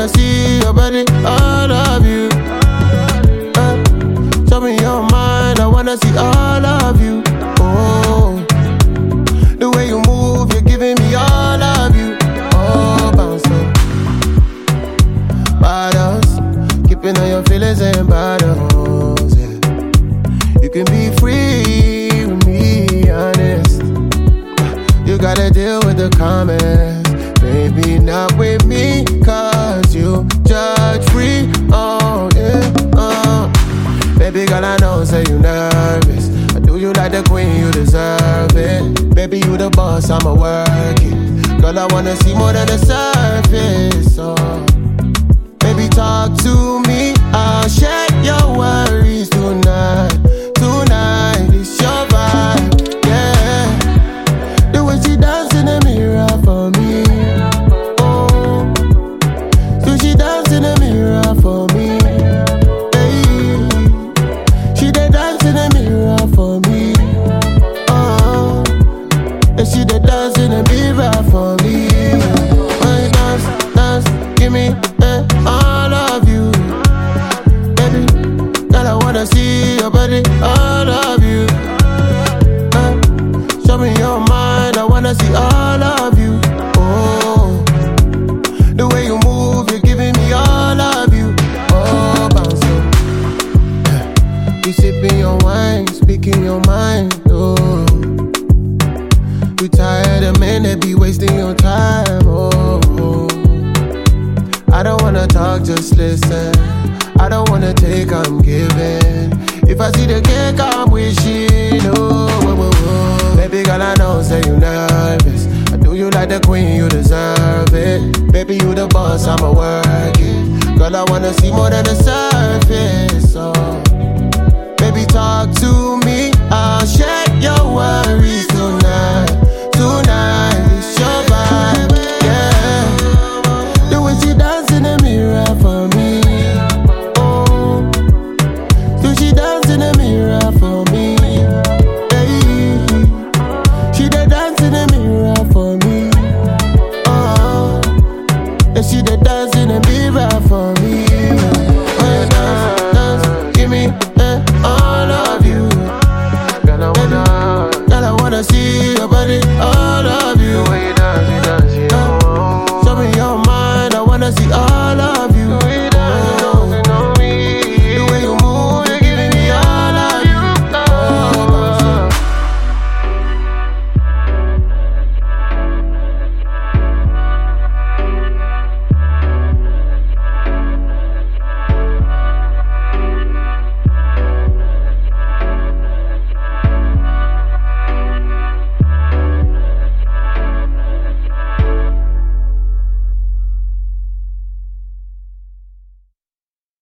wanna see your body, all of you. Show me your mind, I wanna see all of you. Oh, the way you move, you're giving me all of you. Oh, bounce up, bottles, keeping all your feelings in bottles. Yeah, you can be free with me, honest. You gotta deal with the comments, maybe not with me, cause you judge free. Oh, yeah, baby girl, I know, say you nervous. I do you like the queen, you deserve it. Baby, you the boss, I'ma work it. Girl, I wanna see more than the surface. So, baby, talk to me. I'll share your worries tonight. Tonight, it's your vibe, yeah. The way she dance in the mirror for me. Oh, so she dance in the mirror for me. She the dance in the mirror for me. When you dance, dance, give me all of you. Baby, girl, I wanna see your body, all of you. Show me your mind, I wanna see all of you. Oh, the way you move, you're giving me all of you. Oh, bounce up. You sipping your wine, speaking your mind. Oh, you tired of men that be wasting your time, oh. I don't wanna talk, just listen. I don't wanna take, I'm giving. If I see the cake, I'm wishing, oh. Baby girl, I know, say you nervous. I do you like the queen, you deserve it. Baby, you the boss, I'ma work it. Girl, I wanna see more than the surface, oh. Baby, talk to me, I'll share your worries tonight. Tonight, it's your vibe, yeah. The way she dance in the mirror for me. Oh, so she dance in the mirror for me. Hey, she the dance in the mirror for me. Oh, and she the dance in the mirror for me.